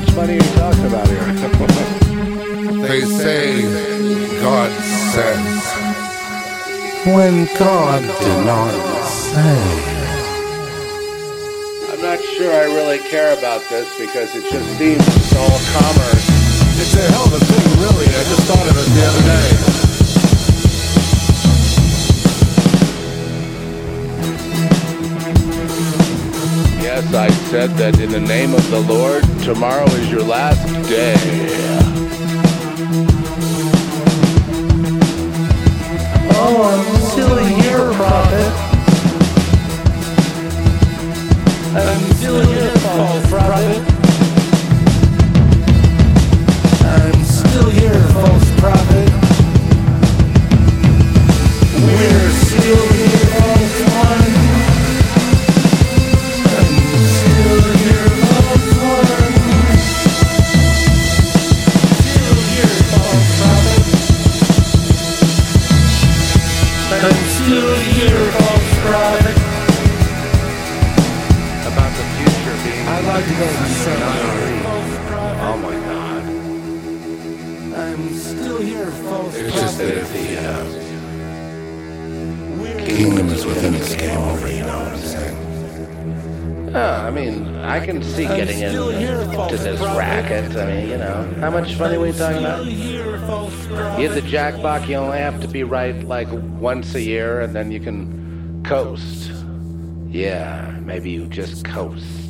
much money are you talking about here? They say God says when God did not say. I'm not sure I really care about this because it just seems it's all commerce. It's a hell of a thing, really. I just thought of it the other day. Yes, I said that in the name of the Lord, tomorrow is your last day. Oh, I'm still here, prophet. I'm still here, false prophet. I'm still here, false prophet. We're still here, false one. I'm still here, false one. Still here, false prophet. I'm still here, false prophet. About the future being... I'd like to go to the cemetery. Oh my God. I'm still here, false It's just that prophet. if the kingdom is within this game over, you know what I'm saying? I mean, I can see getting into this racket. I mean, you know, how much money are we talking about? You hit the jackpot, you only have to be right like once a year, and then you can coast. Yeah, maybe you just coast.